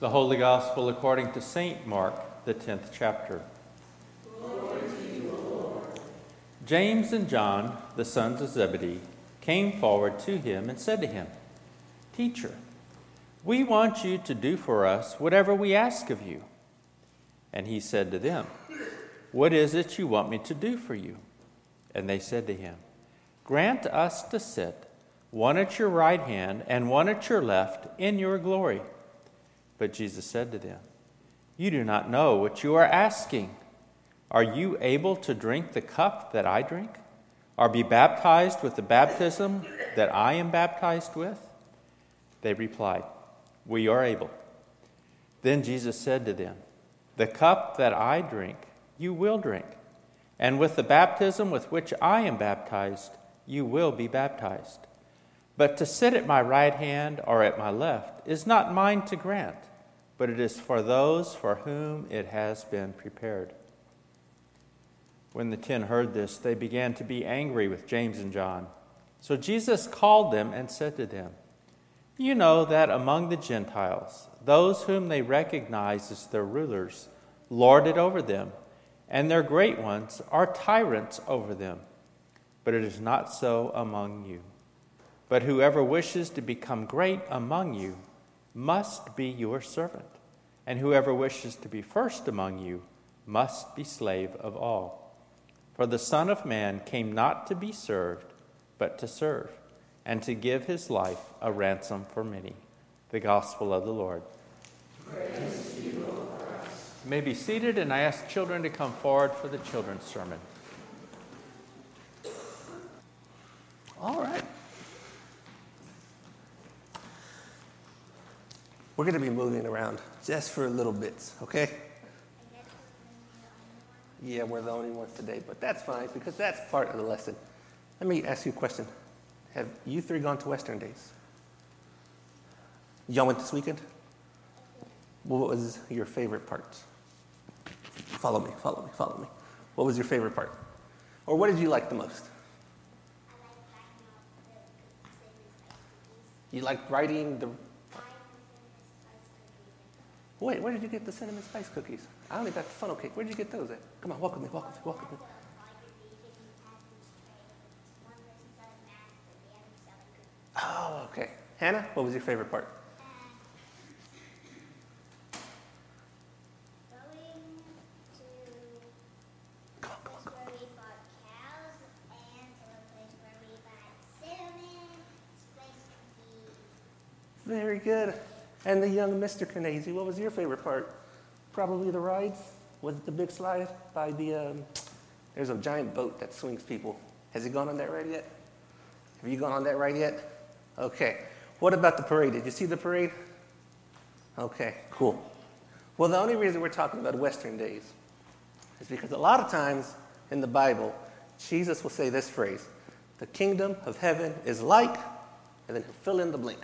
The Holy Gospel according to St. Mark, the 10th chapter. Glory to you, Lord. James and John, the sons of Zebedee, came forward to him and said to him, "Teacher, we want you to do for us whatever we ask of you." And he said to them, "What is it you want me to do for you?" And they said to him, "Grant us to sit, one at your right hand and one at your left, in your glory." But Jesus said to them, "You do not know what you are asking. Are you able to drink the cup that I drink, or be baptized with the baptism that I am baptized with?" They replied, "We are able." Then Jesus said to them, "The cup that I drink, you will drink, and with the baptism with which I am baptized, you will be baptized. But to sit at my right hand or at my left is not mine to grant, but it is for those for whom it has been prepared." When the 10 heard this, they began to be angry with James and John. So Jesus called them and said to them, "You know that among the Gentiles, those whom they recognize as their rulers lord it over them, and their great ones are tyrants over them. But it is not so among you. But whoever wishes to become great among you must be your servant, and whoever wishes to be first among you must be slave of all. For the Son of Man came not to be served, but to serve, and to give his life a ransom for many." The Gospel of the Lord. Praise to you, O Christ. You may be seated, and I ask children to come forward for the children's sermon. All right. We're going to be moving around just for a little bit, okay? Yeah, we're the only ones today, but that's fine because that's part of the lesson. Let me ask you a question. Have you three gone to Western Days? Y'all went this weekend? What was your favorite part? Follow me. What was your favorite part? Or what did you like the most? You liked writing the... Wait, where did you get the cinnamon spice cookies? I only got the funnel cake. Where did you get those at? Come on, walk with me. Oh, okay. Hannah, what was your favorite part? Going to Come on. where we bought cows and to a place where we bought cinnamon spice cookies. Very good. And the young Mr. Canesi, what was your favorite part? Probably the rides. Was it the big slide by the, there's a giant boat that swings people. Has he gone on that ride yet? Have you gone on that ride yet? Okay. What about the parade? Did you see the parade? Okay, cool. Well, the only reason we're talking about Western Days is because a lot of times in the Bible, Jesus will say this phrase, "The kingdom of heaven is like," and then he'll fill in the blank.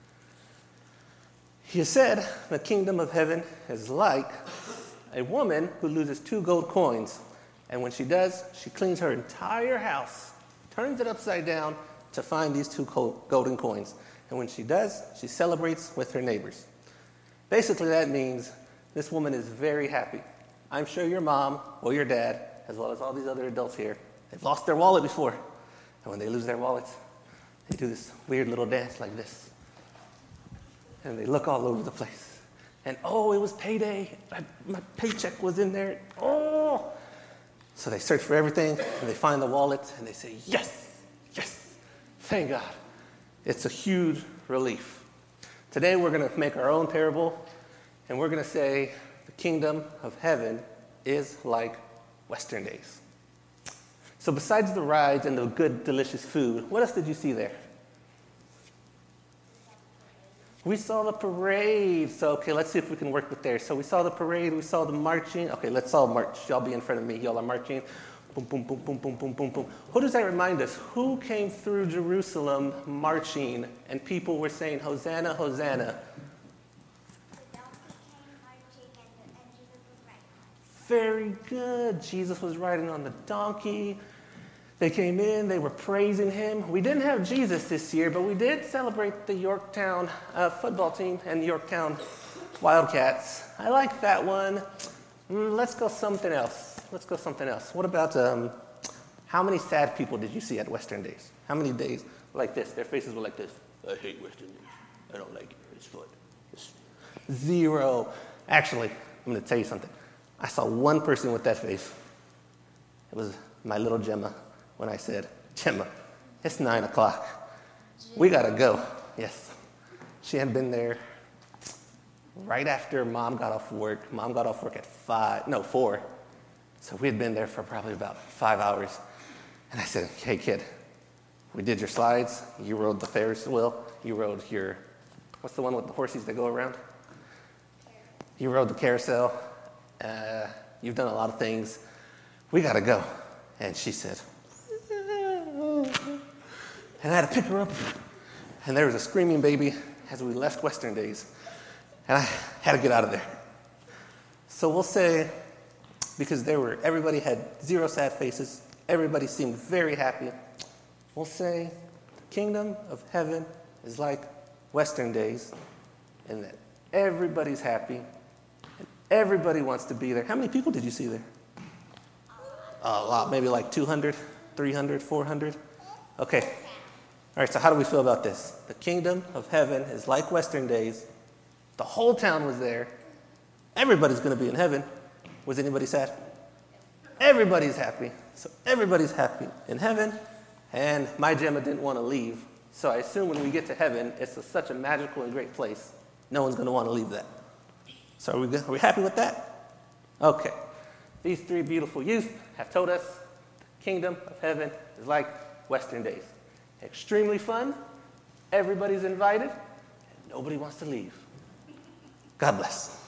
He said the kingdom of heaven is like a woman who loses 2 gold coins. And when she does, she cleans her entire house, turns it upside down to find these 2 golden coins. And when she does, she celebrates with her neighbors. Basically, that means this woman is very happy. I'm sure your mom or your dad, as well as all these other adults here, they've lost their wallet before. And when they lose their wallets, they do this weird little dance like this. And they look all over the place. And, oh, it was payday. My paycheck was in there. Oh! So they search for everything, and they find the wallet, and they say, yes, thank God. It's a huge relief. Today we're going to make our own parable, and we're going to say the kingdom of heaven is like Western Days. So besides the rides and the good, delicious food, what else did you see there? We saw the parade. So, okay, let's see if we can work with there. So we saw the parade. We saw the marching. Okay, let's all march. Y'all be in front of me. Y'all are marching. Boom, boom, boom, boom, boom, boom, boom, boom. Who does that remind us? Who came through Jerusalem marching and people were saying, Hosanna, Hosanna? The donkey came marching and Jesus was riding. Very good. Jesus was riding on the donkey. They came in, they were praising him. We didn't have Jesus this year, but we did celebrate the Yorktown football team and Yorktown Wildcats. I like that one. Let's go something else. What about how many sad people did you see at Western Days? How many days like this? Their faces were like this. I hate Western Days. I don't like it. It's fun. It's 0. Actually, I'm going to tell you something. I saw one person with that face. It was my little Gemma when I said, Gemma, it's 9 o'clock. We got to go. Yes. She had been there right after Mom got off work. Mom got off work at 4. So we had been there for probably about 5 hours. And I said, hey, kid, we did your slides. You rode the Ferris wheel. You rode your, what's the one with the horses that go around? You rode the carousel. You've done a lot of things. We got to go. And she said, and I had to pick her up. And there was a screaming baby as we left Western Days. And I had to get out of there. So we'll say, because everybody had 0 sad faces, everybody seemed very happy, we'll say the kingdom of heaven is like Western Days, and that everybody's happy, and everybody wants to be there. How many people did you see there? A lot, maybe like 200, 300, 400? Okay. All right, so how do we feel about this? The kingdom of heaven is like Western Days. The whole town was there. Everybody's going to be in heaven. Was anybody sad? Everybody's happy. So everybody's happy in heaven. And my Gemma didn't want to leave. So I assume when we get to heaven, it's such a magical and great place. No one's going to want to leave that. So are we happy with that? Okay. These 3 beautiful youth have told us the kingdom of heaven is like Western Days. Extremely fun. Everybody's invited. And nobody wants to leave. God bless.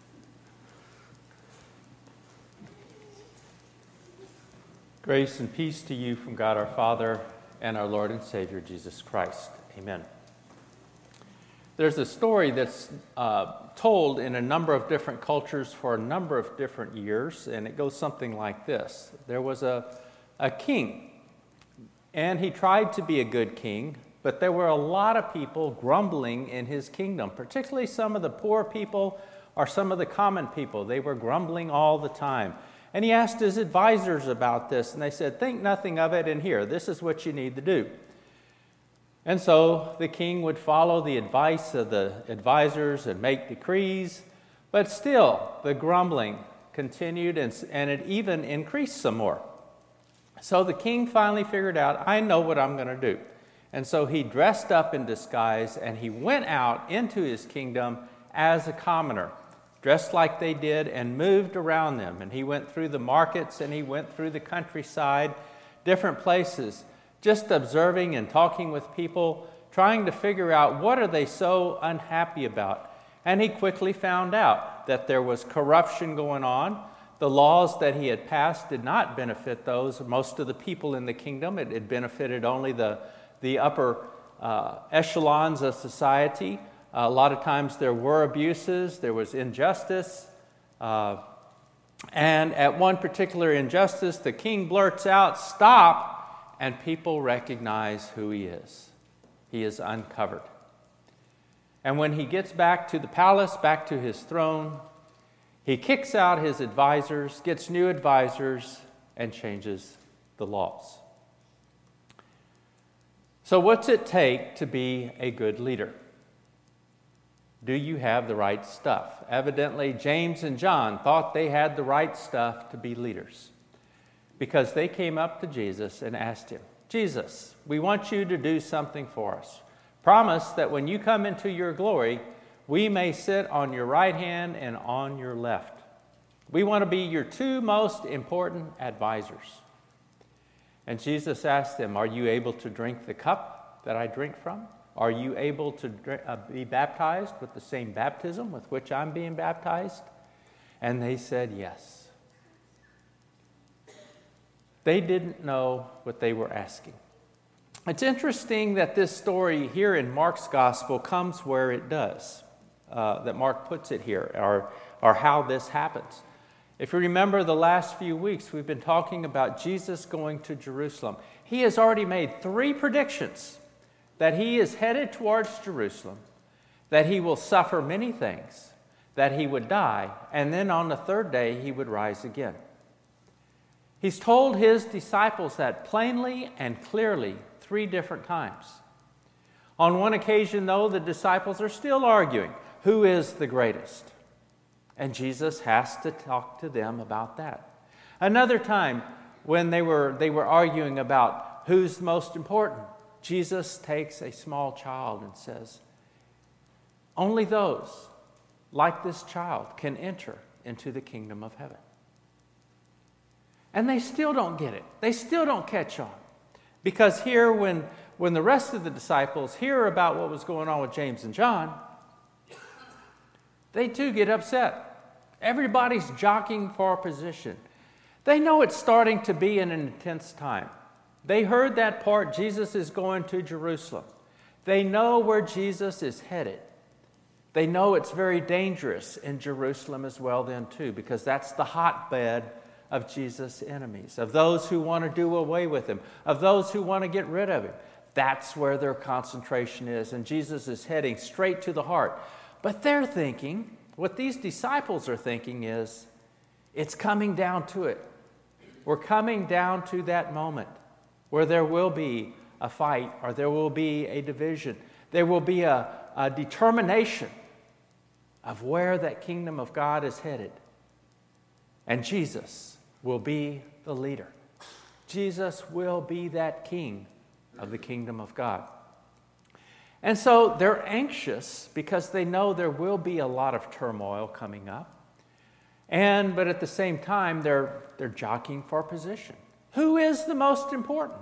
Grace and peace to you from God our Father and our Lord and Savior Jesus Christ. Amen. There's a story that's told in a number of different cultures for a number of different years, and it goes something like this. There was a king, and he tried to be a good king, but there were a lot of people grumbling in his kingdom, particularly some of the poor people or some of the common people. They were grumbling all the time. And he asked his advisors about this, and they said, think nothing of it, and here, this is what you need to do. And so the king would follow the advice of the advisors and make decrees, but still the grumbling continued, and it even increased some more. So the king finally figured out, I know what I'm going to do. And so he dressed up in disguise, and he went out into his kingdom as a commoner, dressed like they did, and moved around them. And he went through the markets, and he went through the countryside, different places, just observing and talking with people, trying to figure out what are they so unhappy about. And he quickly found out that there was corruption going on. The laws that he had passed did not benefit most of the people in the kingdom. It had benefited only the upper echelons of society. A lot of times there were abuses, there was injustice. And at one particular injustice, the king blurts out, "Stop!" And people recognize who he is. He is uncovered. And when he gets back to the palace, back to his throne, he kicks out his advisors, gets new advisors, and changes the laws. So what's it take to be a good leader? Do you have the right stuff? Evidently, James and John thought they had the right stuff to be leaders, because they came up to Jesus and asked him, Jesus, we want you to do something for us. Promise that when you come into your glory, we may sit on your right hand and on your left. We want to be your 2 most important advisors. And Jesus asked them, are you able to drink the cup that I drink from? Are you able to be baptized with the same baptism with which I'm being baptized? And they said yes. They didn't know what they were asking. It's interesting that this story here in Mark's gospel comes where it does, that Mark puts it here, or how this happens. If you remember the last few weeks, we've been talking about Jesus going to Jerusalem. He has already made 3 predictions that he is headed towards Jerusalem, that he will suffer many things, that he would die, and then on the third day he would rise again. He's told his disciples that plainly and clearly 3 different times. On one occasion, though, the disciples are still arguing, who is the greatest? And Jesus has to talk to them about that. Another time, when they were arguing about who's most important, Jesus takes a small child and says, only those like this child can enter into the kingdom of heaven. And they still don't get it. They still don't catch on. Because here, when the rest of the disciples hear about what was going on with James and John, they too get upset. Everybody's jockeying for a position. They know it's starting to be an intense time. They heard that part, Jesus is going to Jerusalem. They know where Jesus is headed. They know it's very dangerous in Jerusalem as well then too, because that's the hotbed of Jesus' enemies, of those who want to do away with him, of those who want to get rid of him. That's where their concentration is, and Jesus is heading straight to the heart. But they're thinking, what these disciples are thinking is, it's coming down to it. We're coming down to that moment where there will be a fight, or there will be a division. There will be a determination of where that kingdom of God is headed. And Jesus will be the leader. Jesus will be that king of the kingdom of God. And so they're anxious because they know there will be a lot of turmoil coming up. But at the same time, they're jockeying for position. Who is the most important?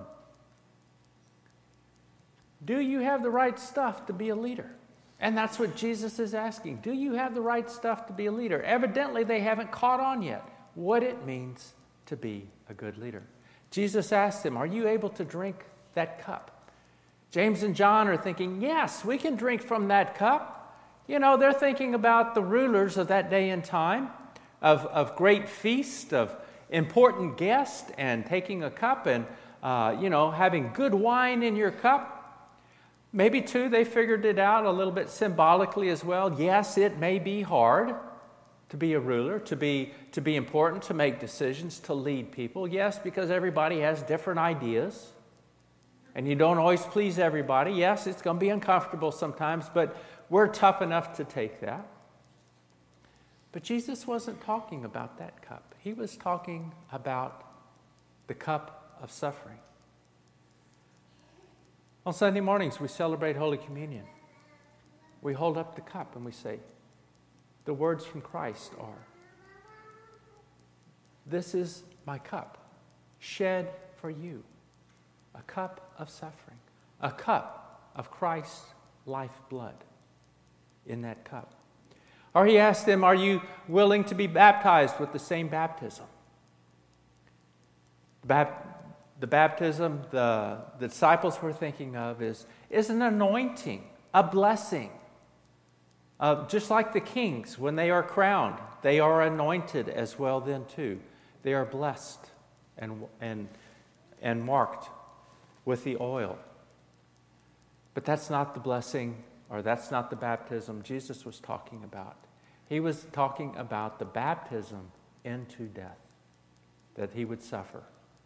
Do you have the right stuff to be a leader? And that's what Jesus is asking. Do you have the right stuff to be a leader? Evidently, they haven't caught on yet what it means to be a good leader. Jesus asked them, are you able to drink that cup? James and John are thinking, yes, we can drink from that cup. They're thinking about the rulers of that day and time, of great feast, of important guests, and taking a cup and, having good wine in your cup. Maybe, too, they figured it out a little bit symbolically as well. Yes, it may be hard to be a ruler, to be important, to make decisions, to lead people. Yes, because everybody has different ideas, and you don't always please everybody. Yes, it's going to be uncomfortable sometimes, but we're tough enough to take that. But Jesus wasn't talking about that cup. He was talking about the cup of suffering. On Sunday mornings, we celebrate Holy Communion. We hold up the cup and we say, the words from Christ are, this is my cup, shed for you, a cup of suffering, a cup of Christ's lifeblood in that cup. Or he asked them, are you willing to be baptized with the same baptism? The baptism the disciples were thinking of is an anointing, a blessing. Just like the kings, when they are crowned, they are anointed as well then too. They are blessed and marked with the oil. But that's not the blessing, or that's not the baptism Jesus was talking about. He was talking about the baptism into death, that he would suffer.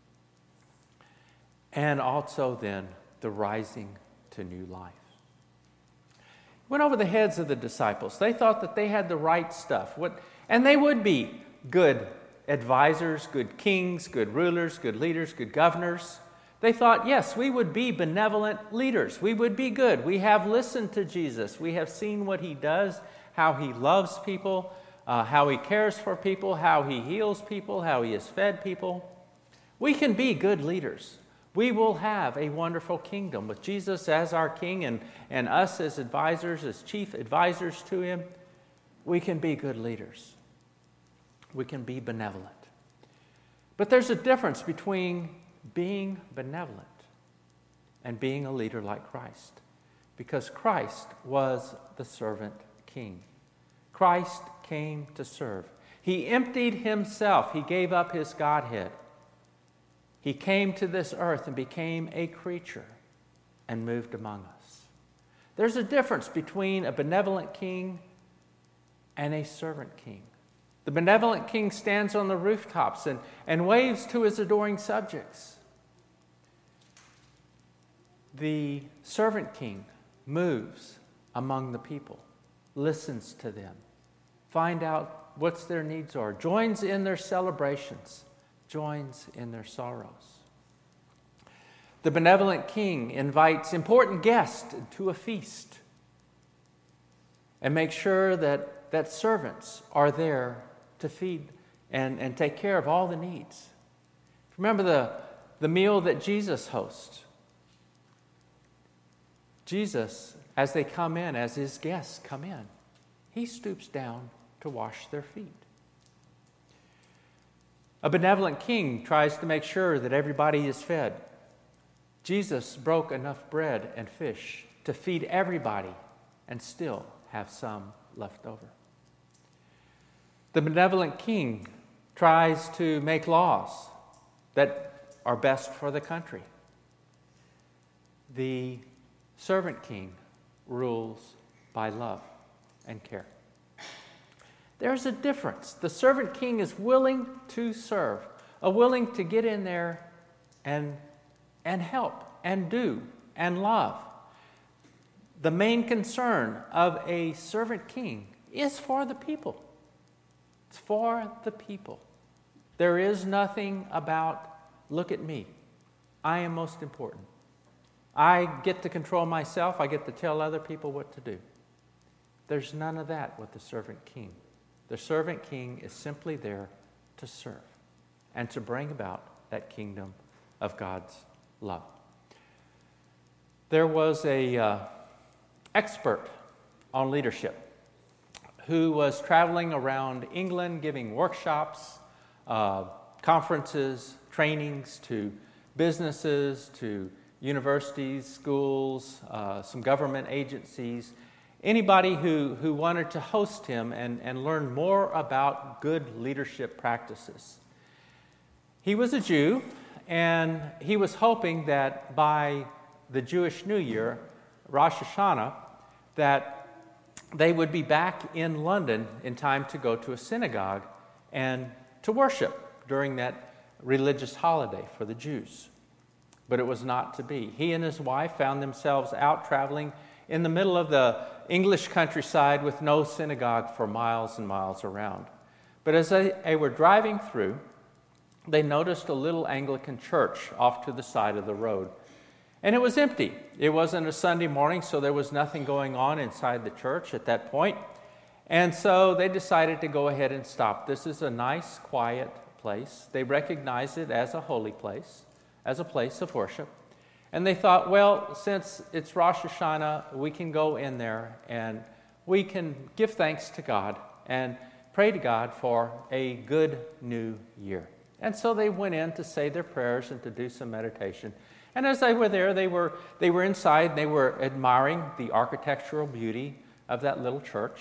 And also then the rising to new life. Went over the heads of the disciples. They thought that they had the right stuff. And they would be good advisors, good kings, good rulers, good leaders, good governors. They thought, yes, we would be benevolent leaders. We would be good. We have listened to Jesus. We have seen what he does, how he loves people, how he cares for people, how he heals people, how he has fed people. We can be good leaders. We will have a wonderful kingdom with Jesus as our king and us as advisors, as chief advisors to him. We can be good leaders. We can be benevolent. But there's a difference between being benevolent and being a leader like Christ, because Christ was the servant king. Christ came to serve. He emptied himself. He gave up his Godhead. He came to this earth and became a creature and moved among us. There's a difference between a benevolent king and a servant king. The benevolent king stands on the rooftops and waves to his adoring subjects. The servant king moves among the people, listens to them, find out what their needs are, joins in their celebrations, joins in their sorrows. The benevolent king invites important guests to a feast and makes sure that servants are there to feed and take care of all the needs. Remember the meal that Jesus hosts. Jesus, as they come in, as his guests come in, he stoops down to wash their feet. A benevolent king tries to make sure that everybody is fed. Jesus broke enough bread and fish to feed everybody and still have some left over. The benevolent king tries to make laws that are best for the country. The servant king rules by love and care. There's a difference. The servant king is willing to serve, willing to get in there and help and do and love. The main concern of a servant king is for the people. It's for the people. There is nothing about, look at me. I am most important. I get to control myself. I get to tell other people what to do. There's none of that with the servant king. The servant king is simply there to serve and to bring about that kingdom of God's love. There was a expert on leadership who was traveling around England giving workshops, conferences, trainings to businesses, to universities, schools, some government agencies, anybody who wanted to host him and learn more about good leadership practices. He was a Jew, and he was hoping that by the Jewish New Year, Rosh Hashanah, that they would be back in London in time to go to a synagogue and to worship during that religious holiday for the Jews. But it was not to be. He and his wife found themselves out traveling in the middle of the English countryside with no synagogue for miles and miles around. But as they were driving through, they noticed a little Anglican church off to the side of the road. And it was empty. It wasn't a Sunday morning, so there was nothing going on inside the church at that point. And so they decided to go ahead and stop. This is a nice, quiet place. They recognized it as a holy place, as a place of worship. And they thought, well, since it's Rosh Hashanah, we can go in there and we can give thanks to God and pray to God for a good new year. And so they went in to say their prayers and to do some meditation. And as they were there, they were inside, they were admiring the architectural beauty of that little church.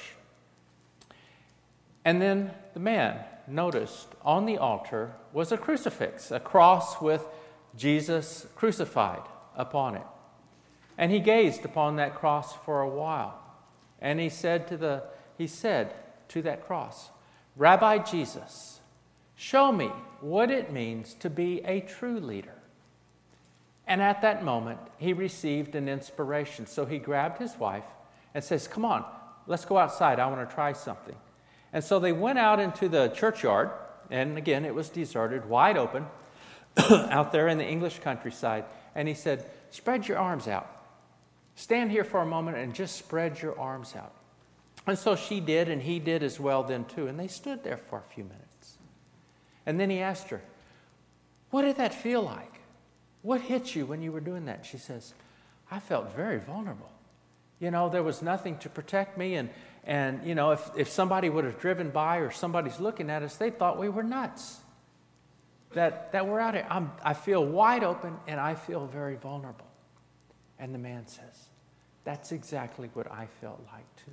And then the man noticed on the altar was a crucifix, a cross with Jesus crucified upon it. And he gazed upon that cross for a while. And he said to that cross, "Rabbi Jesus, show me what it means to be a true leader." And at that moment, he received an inspiration. So he grabbed his wife and says, "Come on, let's go outside. I want to try something." And so they went out into the churchyard. And again, it was deserted, wide open, out there in the English countryside. And he said, "Spread your arms out. Stand here for a moment and just spread your arms out." And so she did, and he did as well then too. And they stood there for a few minutes. And then he asked her, "What did that feel like? What hit you when you were doing that?" She says, "I felt very vulnerable. There was nothing to protect me. And if somebody would have driven by or somebody's looking at us, they thought we were nuts. That we're out here. I feel wide open and I feel very vulnerable." And the man says, "That's exactly what I felt like too."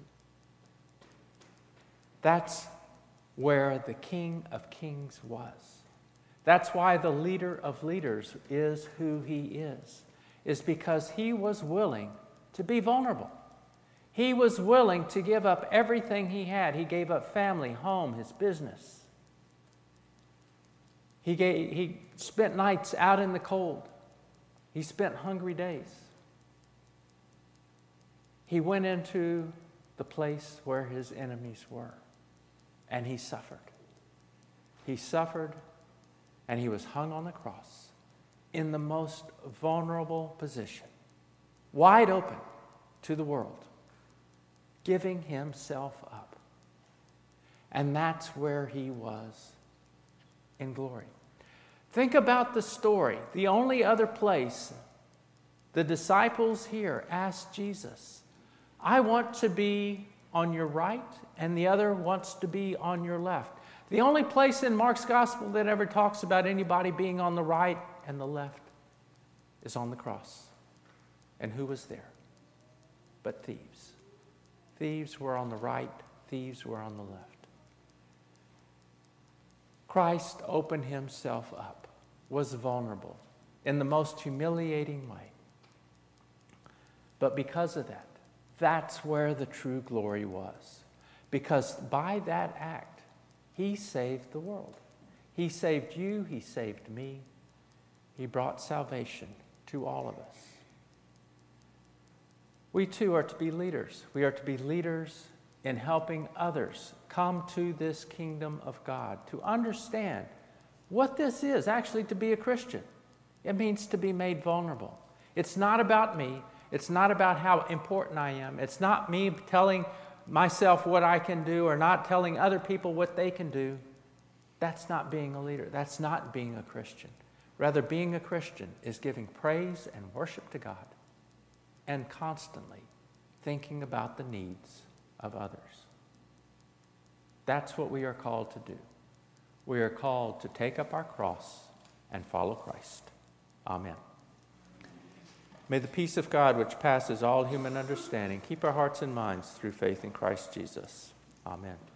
That's where the King of Kings was. That's why the leader of leaders is who he is because he was willing to be vulnerable. He was willing to give up everything he had. He gave up family, home, his business. He spent nights out in the cold. He spent hungry days. He went into the place where his enemies were, and he suffered. He suffered, and he was hung on the cross in the most vulnerable position, wide open to the world, giving himself up. And that's where he was in glory. Think about the story. The only other place the disciples here asked Jesus, I want to be on your right, and the other wants to be on your left. The only place in Mark's gospel that ever talks about anybody being on the right and the left is on the cross. And who was there? But thieves. Thieves were on the right, thieves were on the left. Christ opened himself up, was vulnerable in the most humiliating way. But because of that, that's where the true glory was. Because by that act, he saved the world. He saved you, he saved me. He brought salvation to all of us. We too are to be leaders. We are to be leaders in helping others come to this kingdom of God, to understand what this is actually to be a Christian. It means to be made vulnerable. It's not about me. It's not about how important I am. It's not me telling myself what I can do or not telling other people what they can do. That's not being a leader. That's not being a Christian. Rather, being a Christian is giving praise and worship to God and constantly thinking about the needs of others. That's what we are called to do. We are called to take up our cross and follow Christ. Amen. May the peace of God, which passes all human understanding, keep our hearts and minds through faith in Christ Jesus. Amen.